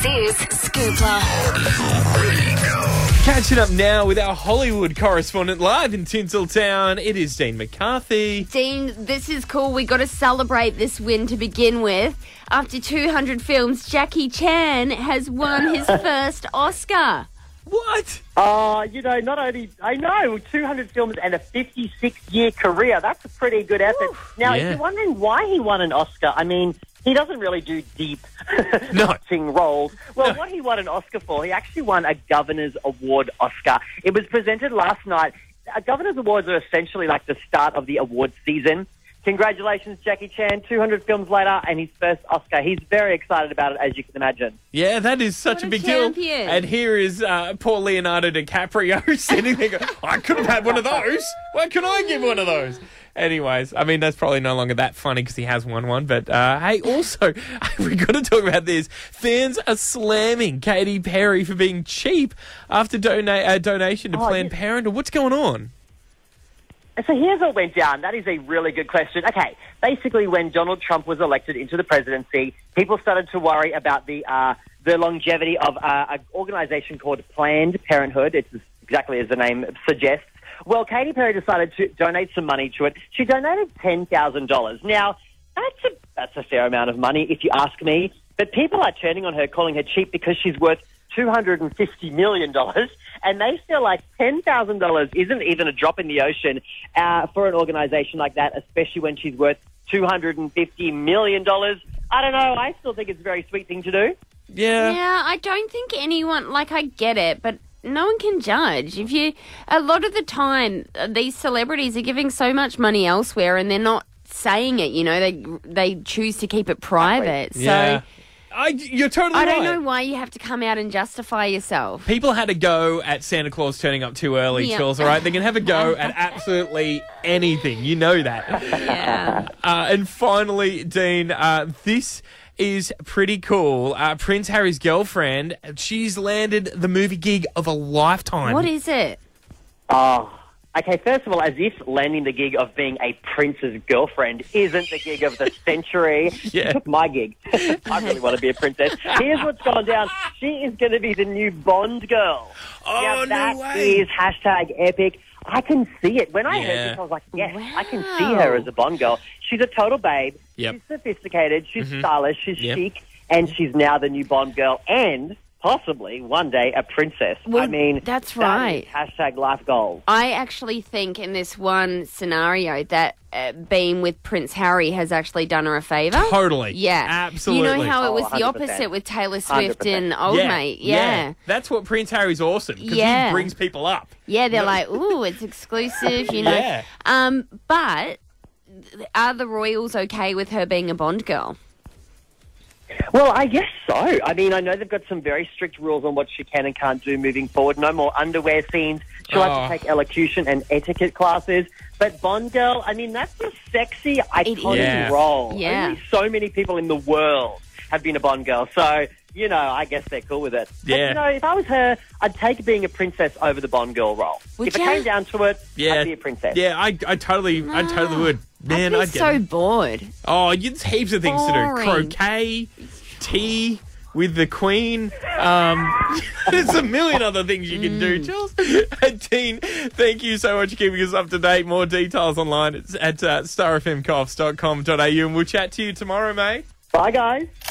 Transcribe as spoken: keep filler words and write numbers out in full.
This is Scoopla. Catching up now with our Hollywood correspondent live in Tinseltown. It is Dean McCarthy. Dean, this is cool. We got to celebrate this win to begin with. After two hundred films, Jackie Chan has won his first Oscar. What? Oh, you know, not only, I know, two hundred films and a fifty-six year career. That's a pretty good effort. Oof. Now, Yeah. if you're wondering why he won an Oscar, I mean, he doesn't really do deep No. acting roles. Well, No. what he won an Oscar for, he actually won a Governor's Award Oscar. It was presented last night. Uh, Governor's Awards are essentially like the start of the awards season. Congratulations, Jackie Chan, two hundred films later, and his first Oscar. He's very excited about it, as you can imagine. Yeah, that is such What a a big champion. deal. And here is uh, poor Leonardo DiCaprio sitting there going, I could have had one of those. Why can I give one of those? Anyways, I mean, that's probably no longer that funny because he has won one. But, uh, hey, also, we got to talk about this. Fans are slamming Katy Perry for being cheap after dona- uh, donation to Oh, Planned yeah. Parenthood. What's going on? So here's what went down. That is a really good question. Okay, basically when Donald Trump was elected into the presidency, people started to worry about the uh, the longevity of uh, an organization called Planned Parenthood. It's exactly as the name suggests. Well, Katy Perry decided to donate some money to it. She donated ten thousand dollars. Now, that's a, that's a fair amount of money, if you ask me. But people are turning on her, calling her cheap because she's worth two hundred fifty million dollars, and they feel like ten thousand dollars isn't even a drop in the ocean uh, for an organization like that, especially when she's worth two hundred fifty million dollars. I don't know. I still think it's a very sweet thing to do. Yeah. Yeah, I don't think anyone, like, I get it, but no one can judge. If you, a lot of the time, uh, these celebrities are giving so much money elsewhere and they're not saying it, you know, they they choose to keep it private. Yeah. So I, you're totally I right. don't know why you have to come out and justify yourself. People had a go at Santa Claus turning up too early, Yeah. Chills, all right? They can have a go at absolutely anything. You know that. Yeah. Uh, and finally, Dean, uh, this is pretty cool. Uh, Prince Harry's girlfriend, she's landed the movie gig of a lifetime. What is it? Oh, okay. First of all, as if landing the gig of being a prince's girlfriend isn't the gig of the century. Yeah. She took my gig. I really want to be a princess. Here's what's gone down. She is going to be the new Bond girl. Oh, now, no that way. is hashtag epic. I can see it. When I Yeah. heard this, I was like, yes, I can Wow. see her as a Bond girl. She's a total babe. Yep. She's sophisticated. She's stylish. She's Yep. chic. And she's now the new Bond girl. And possibly one day a princess. Well, I mean, that's that right. is hashtag life goals. I actually think in this one scenario that uh, being with Prince Harry has actually done her a favour. Totally. Yeah. Absolutely. You know how it Oh, was one the hundred percent. opposite with Taylor one Swift hundred percent. and Old Mate. Yeah. That's what Prince Harry's awesome because Yeah. he brings people up. Yeah, they're No. like, ooh, it's exclusive, you know. Yeah. Um, but are the royals okay with her being a Bond girl? Well, I guess so. I mean, I know they've got some very strict rules on what she can and can't do moving forward. No more underwear scenes. She'll Oh. have to take elocution and etiquette classes. But Bond girl, I mean, that's a sexy, iconic Yeah. role. Yeah. Only so many people in the world have been a Bond girl. So, you know, I guess they're cool with it. But, Yeah. you know, if I was her, I'd take being a princess over the Bond girl role. Would if it ya? came down to it, Yeah. I'd be a princess. Yeah, I, I totally, I totally would. Man, I'd be I'd get so it. bored. Oh, there's heaps of things to do. Boring. Croquet, tea with the Queen. Um, there's a million other things you can do, Charles. Dean, thank you so much for keeping us up to date. More details online. It's at uh, star f m coffs dot com dot a u, and we'll chat to you tomorrow, mate. Bye, guys.